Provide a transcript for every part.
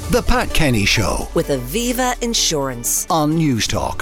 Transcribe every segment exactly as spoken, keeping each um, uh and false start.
The Pat Kenny Show with Aviva Insurance on News Talk.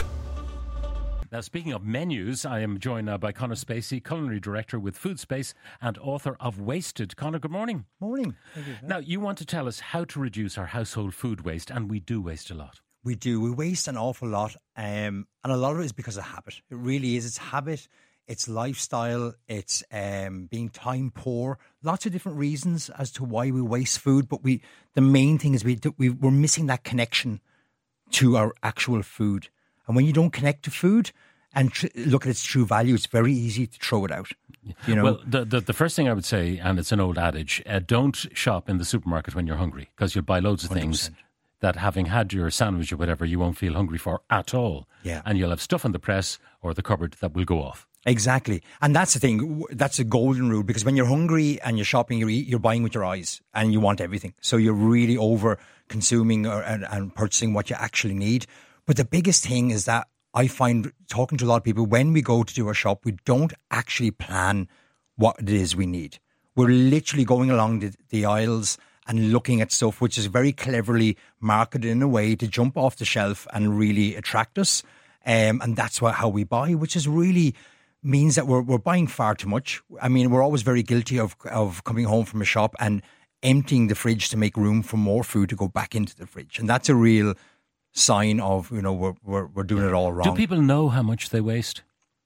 Now, speaking of menus, I am joined now by Conor Spacey, Culinary Director with Food Space and author of Wasted. Conor, good morning. Morning. Thank you. Now, you want to tell us how to reduce our household food waste, and we do waste a lot. We do. We waste an awful lot, um, and a lot of it is because of habit. It really is. It's habit, it's lifestyle, it's um, being time poor. Lots of different reasons as to why we waste food, but we the main thing is we, we we're missing that connection to our actual food. And when you don't connect to food and tr- look at its true value, it's very easy to throw it out. You know? Well, the, the the first thing I would say, and it's an old adage, uh, don't shop in the supermarket when you're hungry, because you'll buy loads of one hundred percent. things that, having had your sandwich or whatever, you won't feel hungry for at all. Yeah. And you'll have stuff in the press or the cupboard that will go off. Exactly. And that's the thing. That's a golden rule, because when you're hungry and you're shopping, you're, you're buying with your eyes and you want everything. So you're really over consuming or, and, and purchasing what you actually need. But the biggest thing is that I find, talking to a lot of people, when we go to do our shop, we don't actually plan what it is we need. We're literally going along the, the aisles and looking at stuff which is very cleverly marketed in a way to jump off the shelf and really attract us. Um, and that's what, how we buy, which is really means that we're we're buying far too much. I mean, we're always very guilty of of coming home from a shop and emptying the fridge to make room for more food to go back into the fridge. And that's a real sign of, you know, we're we're, we're doing it all wrong. Do people know how much they waste?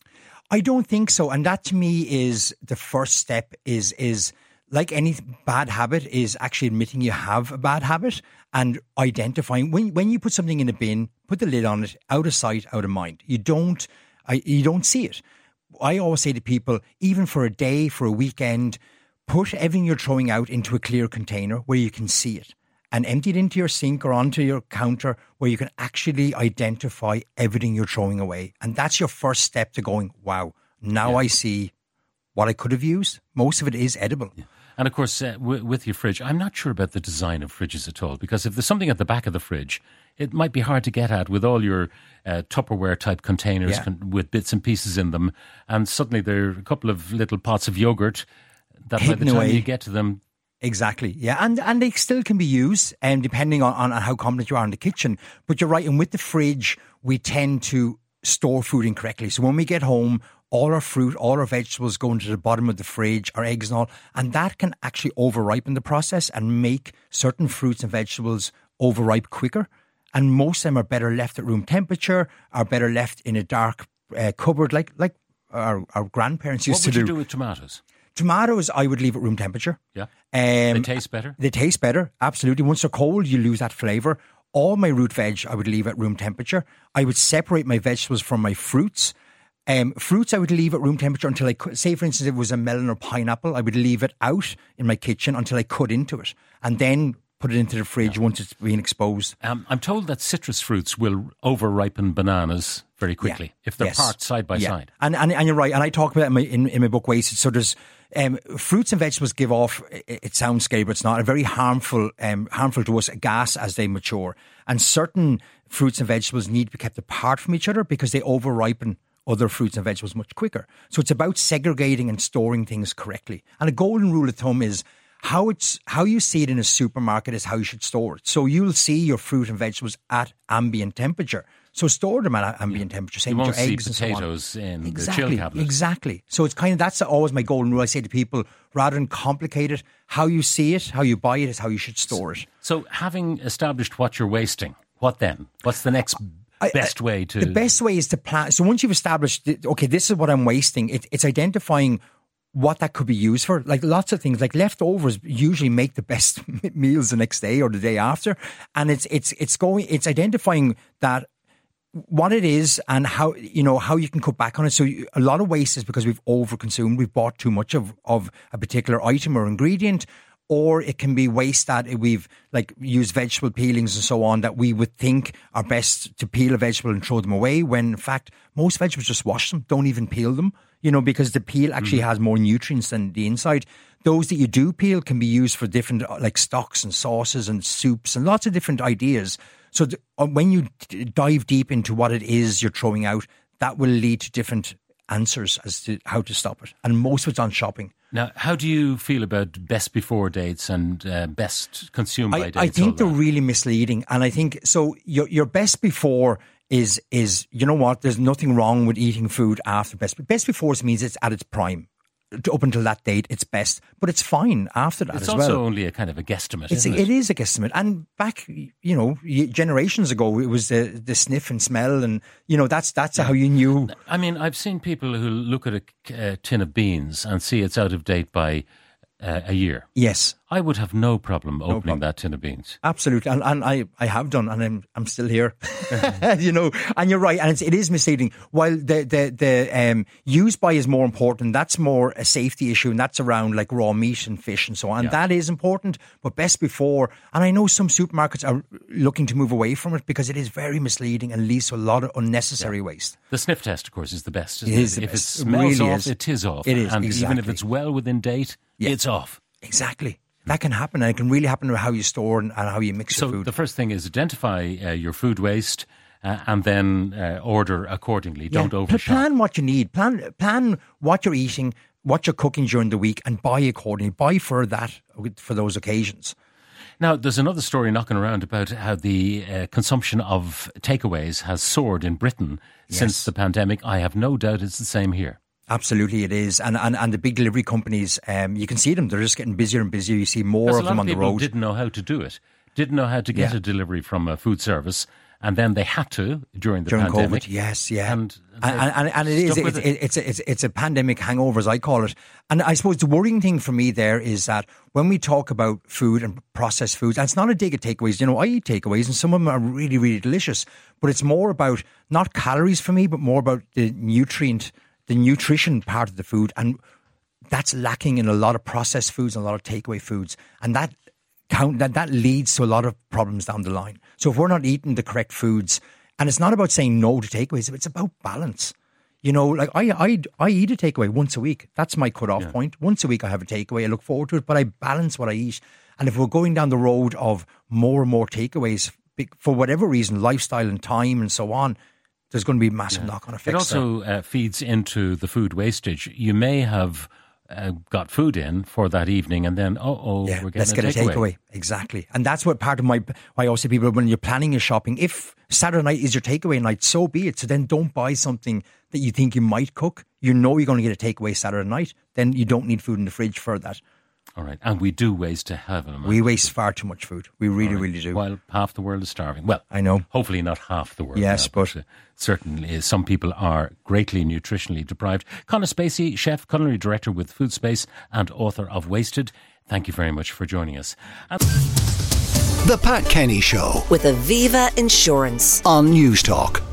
I don't think so. And that to me is the first step, is is like any bad habit, is actually admitting you have a bad habit and identifying. When when you put something in a bin, put the lid on it, out of sight, out of mind. You don't I, you don't see it. I always say to people, even for a day, for a weekend, put everything you're throwing out into a clear container where you can see it, and empty it into your sink or onto your counter where you can actually identify everything you're throwing away. And that's your first step to going, wow, now Yeah. I see what I could have used. Most of it is edible. Yeah. And of course, uh, w- with your fridge, I'm not sure about the design of fridges at all, because if there's something at the back of the fridge, it might be hard to get at with all your uh, Tupperware type containers Yeah. con- with bits and pieces in them. And suddenly there are a couple of little pots of yogurt that Hidden by the time away. you get to them, Exactly, yeah, and and they still can be used, um, depending on, on how competent you are in the kitchen. But you're right, and with the fridge, we tend to store food incorrectly. So when we get home, all our fruit, all our vegetables go into the bottom of the fridge, our eggs and all, and that can actually over-ripen the process and make certain fruits and vegetables overripe quicker. And most of them are better left at room temperature, are better left in a dark uh, cupboard, like like our, our grandparents used what would to you do. do with tomatoes? Tomatoes, I would leave at room temperature. Yeah. Um, They taste better? They taste better, absolutely. Once they're cold, you lose that flavour. All my root veg, I would leave at room temperature. I would separate my vegetables from my fruits. Um, fruits, I would leave at room temperature until I cut. Say, for instance, if it was a melon or pineapple, I would leave it out in my kitchen until I cut into it, and then put it into the fridge yeah. once it's been exposed. Um, I'm told that citrus fruits will over-ripen bananas very quickly yeah. if they're yes. parked side by yeah. side. And, and and you're right. And I talk about it in my, in, in my book, Wasted. So there's um, fruits and vegetables give off, it, it sounds scary, but it's not, a very harmful, um, harmful to us, gas as they mature. And certain fruits and vegetables need to be kept apart from each other because they over-ripen other fruits and vegetables much quicker. So it's about segregating and storing things correctly. And a golden rule of thumb is how it's how you see it in a supermarket is how you should store it. So you'll see your fruit and vegetables at ambient temperature. So store them at ambient temperature. Same You with won't your eggs see and potatoes so on. in exactly, the chill cabinet. Exactly. So it's kind of, that's always my golden rule. I say to people, rather than complicate it, how you see it, how you buy it is how you should store it. So having established what you're wasting, what then? What's the next I, best I, way to... The best way is to plan. So once you've established, okay, this is what I'm wasting, it, it's identifying what that could be used for. Like lots of things, like leftovers usually make the best meals the next day or the day after. And it's it's it's going, it's identifying that what it is and how, you know, how you can cut back on it. So you, a lot of waste is because we've overconsumed, we've bought too much of, of a particular item or ingredient, or it can be waste that we've like used vegetable peelings and so on that we would think are best to peel a vegetable and throw them away, when in fact most vegetables just wash them, don't even peel them, you know, because the peel actually mm. has more nutrients than the inside. Those that you do peel can be used for different like stocks and sauces and soups and lots of different ideas. So th- when you d- dive deep into what it is you're throwing out, that will lead to different answers as to how to stop it. And most of it's on shopping. Now, how do you feel about best before dates and uh, best consumed by I, dates? I think they're that? really misleading. And I think, so your, your best before is, is, you know what, there's nothing wrong with eating food after best. Best before means it's at its prime. Up until that date, it's best, but it's fine after that it's as well. It's also only a kind of a guesstimate, it's isn't a, it? It is a guesstimate. And back, you know, generations ago, it was the, the sniff and smell, and, you know, that's that's yeah. how you knew. I mean, I've seen people who look at a uh, tin of beans and see it's out of date by uh, a year. Yes. I would have no problem opening no problem. that tin of beans. Absolutely. And, and I, I have done, and I'm I'm still here. You know, and you're right. And it's, it is misleading. While the, the, the um, use by is more important, that's more a safety issue, and that's around like raw meat and fish and so on. Yeah. That is important. But best before, and I know some supermarkets are looking to move away from it because it is very misleading and leads to a lot of unnecessary yeah. waste. The sniff test, of course, is the best. Isn't it is it? the if best. it smells it really off, is. it is off. It is, and exactly. even if it's well within date, yeah. it's off. Exactly. That can happen, and it can really happen to how you store and, and how you mix so your food. So the first thing is identify uh, your food waste uh, and then uh, order accordingly. Yeah. Don't overshop. Plan what you need. Plan plan what you're eating, what you're cooking during the week, and buy accordingly. Buy for that, for those occasions. Now, there's another story knocking around about how the uh, consumption of takeaways has soared in Britain yes. since the pandemic. I have no doubt it's the same here. Absolutely, it is, and and and the big delivery companies, um, you can see them; they're just getting busier and busier. You see more of them on the road. A lot of people didn't know how to do it, didn't know how to get yeah. a delivery from a food service, and then they had to during the during pandemic. COVID. Yes, yeah, and and, and, and it is it's, it. it's, it's it's a pandemic hangover, as I call it. And I suppose the worrying thing for me there is that when we talk about food and processed foods, and it's not a dig at takeaways. You know, I eat takeaways, and some of them are really, really delicious. But it's more about not calories for me, but more about the nutrient. the nutrition part of the food, and that's lacking in a lot of processed foods and a lot of takeaway foods, and that count that that leads to a lot of problems down the line. So if we're not eating the correct foods, and it's not about saying no to takeaways, it's about balance. You know, like I I I eat a takeaway once a week. That's my cut-off yeah. point. Once a week I have a takeaway. I look forward to it, but I balance what I eat. And if we're going down the road of more and more takeaways for whatever reason, lifestyle and time and so on, there's going to be massive yeah. knock-on effects. It also uh, feeds into the food wastage. You may have uh, got food in for that evening, and then, oh, oh, yeah, we're getting let's a get takeaway. a takeaway. Exactly. And that's what part of my, why I always say people, when you're planning your shopping, if Saturday night is your takeaway night, so be it. So then don't buy something that you think you might cook. You know you're going to get a takeaway Saturday night. Then you don't need food in the fridge for that. All right. And we do waste a hell of a amount. We waste far too much food. We really, right. really do. While half the world is starving. Well, I know. Hopefully not half the world. Yes, now, but... but uh, certainly some people are greatly nutritionally deprived. Conor Spacey, chef, culinary director with Food Space and author of Wasted. Thank you very much for joining us. And- The Pat Kenny Show with Aviva Insurance on News Talk.